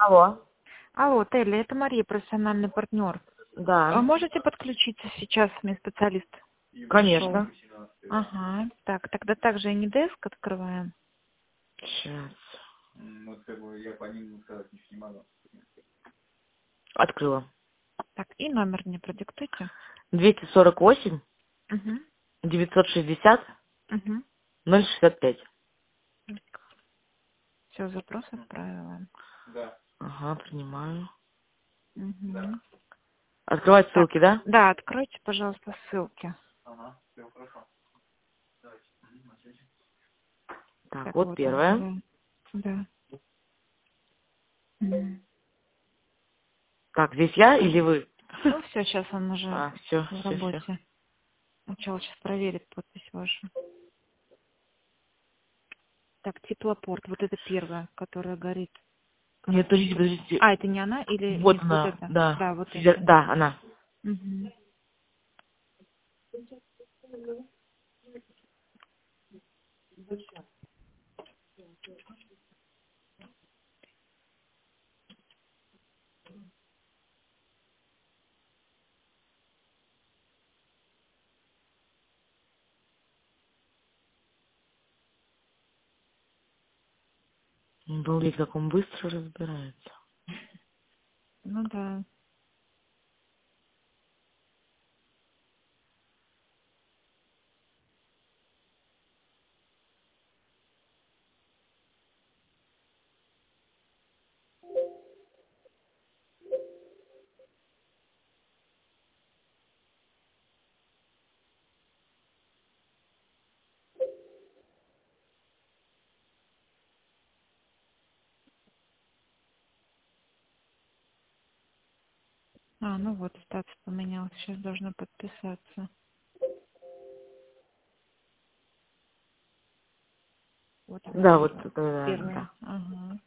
Алло. Алло, Телли, это Мария, профессиональный партнер. А Да, можете подключиться сейчас, мне специалист? конечно. Ага, так, тогда также и не деск открываем. Сейчас. Открыла. Так, и номер мне продиктуйте. 248 Угу, 960 угу. 065. Все, запрос отправила. Ага, принимаю. Угу. Открывать Так, ссылки, да? да, откройте, пожалуйста, ссылки. Так, Так, вот вот он, первая. да. Да. Мгм. Так, здесь я или вы? Ну, все, сейчас он уже А, все, в все. работе. Сначала сейчас проверит подпись вашу. Так, теплопорт, вот это первая, которая горит. Нет, подождите, подождите. А, это не она или Вот нет, вот она, это? да. Да, вот это. Да, она. Мгм. Обалдеть, как он быстро разбирается. Ну да. А, ну вот, статус поменялся. Сейчас должна подписаться. Вот она Да, вот первая. это, да, Первая. да. Ага.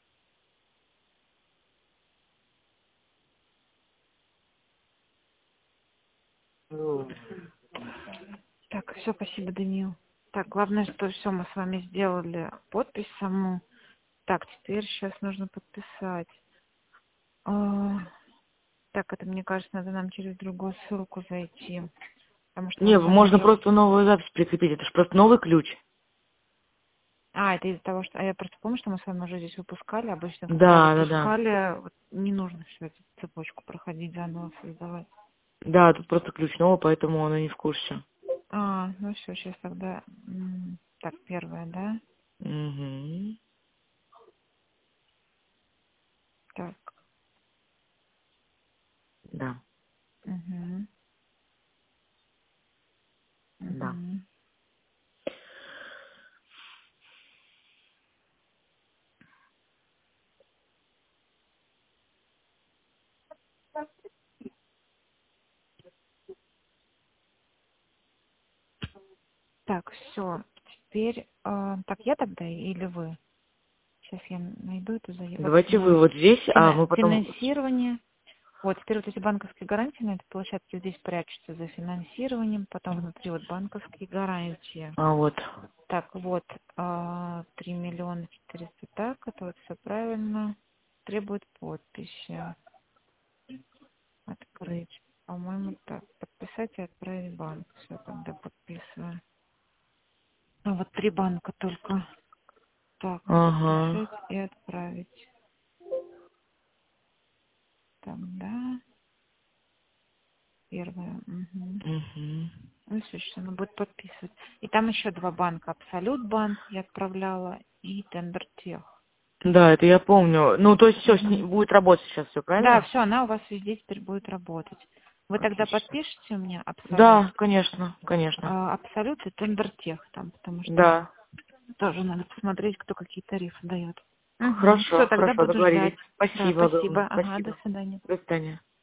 Так, все, спасибо, Даниил. Так, главное, что все мы с вами сделали подпись саму. Так, теперь сейчас нужно подписать. А, так, это, мне кажется, надо нам через другую ссылку зайти. Потому что мы Не, с вами можно уже... просто новую запись прикрепить. Это же просто новый ключ. А, это из-за того, что... А я просто помню, что мы с вами уже здесь выпускали. Обычно, когда Да, да, да. выпускали, вот не нужно всю эту цепочку проходить, заново создавать. Да, тут просто ключ новый, поэтому она не в курсе. А, ну все, сейчас тогда... Так, первое, да? Угу. Так, Да, угу, да. угу. Так, все. Теперь... так, я тогда или вы? Сейчас я найду эту заявку. Давайте вы вот здесь, а мы потом... Финансирование. Вот, теперь вот эти банковские гарантии на этой площадке здесь прячутся за финансированием, потом внутри вот банковские гарантии. А, вот. Так, вот, 3 миллиона 400, так, это вот все правильно. Требует подписи. Открыть. По-моему, так, подписать и отправить в банк. Все, тогда подписываю. А вот 3 банка только. Так, Ага. подписать и отправить. Тогда первое. Угу. Угу. Ну, все, сейчас она будет подписывать. И там еще 2 банка. Абсолют банк я отправляла и Тендертех. Да, это я помню. Ну, то есть все, Мгм. будет работать сейчас все, Да, правильно? все, она у вас везде теперь будет работать. Вы тогда Отлично. подпишите мне Абсолют? Да, конечно, конечно. Абсолют и Тендертех там, потому что Да. тоже надо посмотреть, кто какие тарифы дает. Угу. Хорошо, Все, тогда хорошо, буду ждать. договорились. Да, Спасибо огромное. спасибо. Ага, до Спасибо. свидания. До свидания.